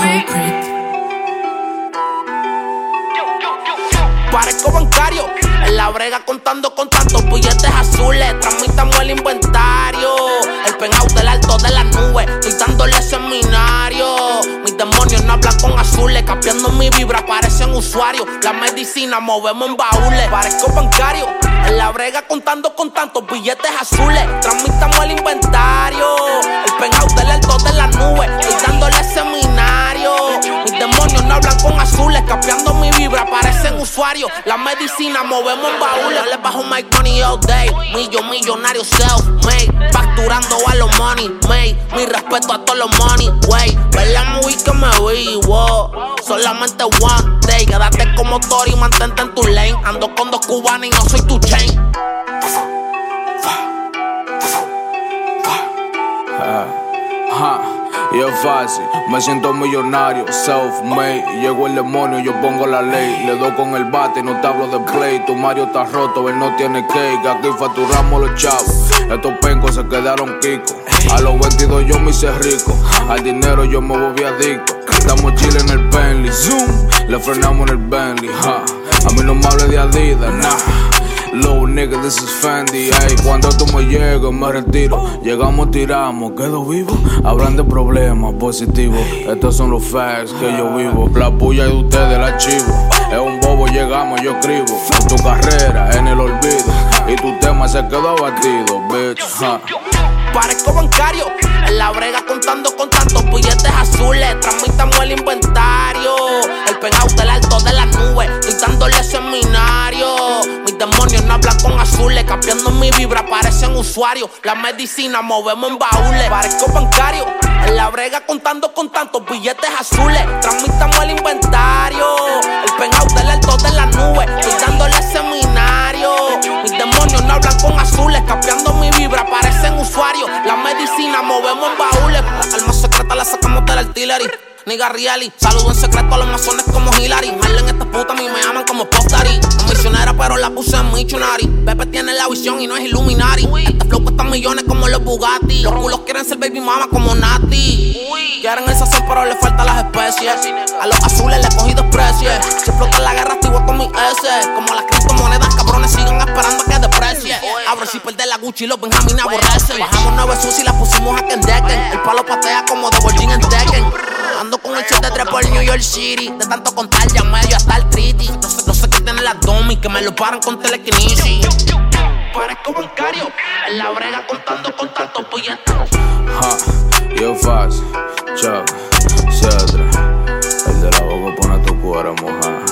Parezco bancario en la brega contando con tantos billetes azules. Tramitamos el inventario, el penthouse del alto de las nubes. Estoy dándole seminario. Mis demonios no hablan con azules. Cambiando mi vibra, parecen usuarios. La medicina movemos en baúles. Parezco bancario en la brega contando con tantos billetes azules. Tramitamos el inventario, el penthouse del alto de las nubes. Estoy dándole seminario. Mis demonios no hablan con azules. Cambiando mi vibra, parecen usuarios. La medicina movemos en baúles. Les bajo my money all day. Millonario self-made. Facturando a los money made. Mi respeto a todos los money, wey. Ver la movie que me vivo. Solamente one day. Quédate como Tori, mantente en tu lane. Ando con 2 cubanos y no soy tu chain. Y es fácil, me siento millonario, self-made. Llegó el demonio, yo pongo la ley. Le doy con el bate y no te hablo de play. Tu Mario está roto, él no tiene cake. Aquí facturamos los chavos, estos pencos se quedaron quicos. A los 22 yo me hice rico, al dinero yo me volví adicto. Estamos chill en el Bentley, zoom, le frenamos en el Bentley. A mí no me hables de Adidas, nah. Low nigga, this is Fendi, ey. Cuando tú me llegas, me retiro. Llegamos, tiramos, quedo vivo. Hablan de problemas positivos. Estos son los facts que yo vivo. La puya de ustedes, el archivo. Es un bobo, llegamos, yo escribo. Tu carrera en el olvido. Y tu tema se quedó abatido, bitch. Parezco bancario en la brega contando con tantos billetes azules. Tramitamos el inventario, el penthouse del alto de las nubes. Estoy dándole seminario. Mis demonios no hablan con azules. Cambiando mi vibra, parecen usuarios. La medicina movemos en baúles. Parezco bancario en la brega contando con tantos billetes azules. Tramitamos el inventario, el penthouse del alto de las nubes. Estoy dándole seminario. Mis demonios no hablan con azules. Cambiando mi vibra, parecen usuarios. La medicina movemos en baúles. La alma secreta la sacamos del artillery. Nigga Riali, saludo en secreto a los masones como Hillary. Harlem esta puta a mí me aman como Postari. No misionera pero la puse en mi chunari. Pepe tiene la visión y no es Illuminati. Este flow cuesta millones como los Bugatti. Los culos quieren ser baby mama como Nati. Quieren el sazón pero le faltan las especies. A los azules le he cogido especies. Si explota la guerra activo con mi S. Como las criptomonedas cabrones sigan esperando a que deprecie. Abro el zipper de la Gucci y los Benjamin aborrecen. Bajamos 9 sus y la pusimos a Kendecken. El palo patea como de Virgin en Tekken. Ando con el 7-3 por New York City. De tanto contar ya medio hasta el triti. No sé qué tiene la domi, que me lo paran con telequinesis. Parezco bancario en la brega contando con tantos billetes. Y es fácil, chavo, C3. El de la boca pone tu cuero mojada.